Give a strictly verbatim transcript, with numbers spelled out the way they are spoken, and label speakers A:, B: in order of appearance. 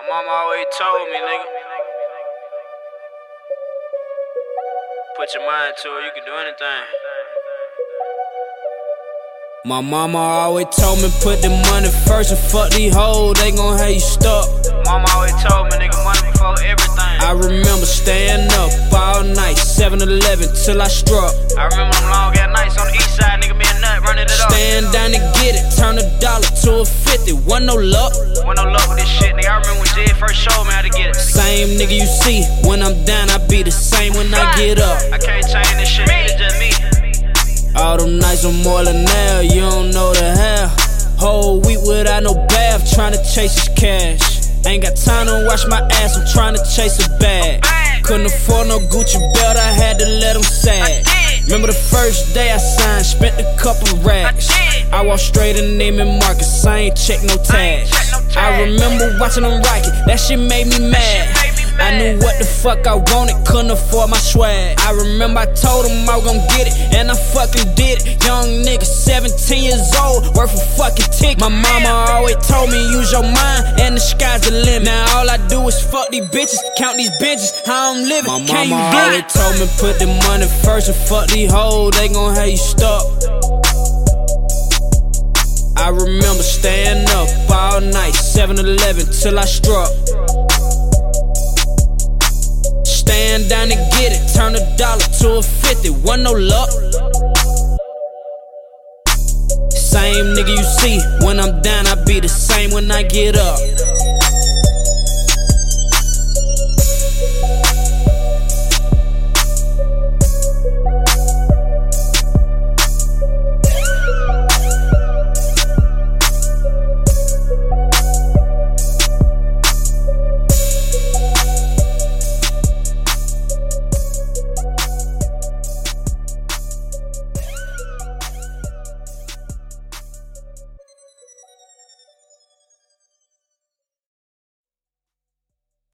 A: My mama always told me, nigga, put your mind to it, you can do anything.
B: My mama always told me put the money first and fuck these hoes, they gon' have you stuck.
A: Mama always told me, nigga, money before everything.
B: I remember staying up all night, seven eleven till I struck.
A: I remember them long ass nights on the east side, nigga, me a nut running it up.
B: Staying down to get it, turn a dollar to a fifty, wasn't no luck.
A: Wasn't no luck with this shit, nigga. I remember when Jed first showed me how to get it.
B: Same nigga you see, when I'm down I be the same when I get up.
A: I can't change this shit, nigga, it's just me.
B: All them nights I'm more than now, you don't know the hell. Whole week without no bath, tryna chase this cash. Ain't got time to wash my ass, I'm tryna chase a bag. Couldn't afford no Gucci belt, I had to let them sag. Remember the first day I signed, spent a couple racks. I walked straight in Neiman Marcus, I ain't check no tags. I remember watching them rock it, that shit made me mad. I knew what the fuck I wanted, couldn't afford my swag. I remember I told them I was gon' get it, and I fucking did it. Young nigga, seventeen years old, worth a fucking ticket. My mama always told me use your mind, and the sky's the limit. Now all I do is fuck these bitches, count these benches, how I'm living. My Can mama always told me put the money first and fuck these hoes, they gon' have you stuck. I remember staying up all night, seven eleven till I struck. Staying down to get it, turn a dollar to a fifty, wasn't no luck. Same nigga you see, when I'm down I be the same when I get up.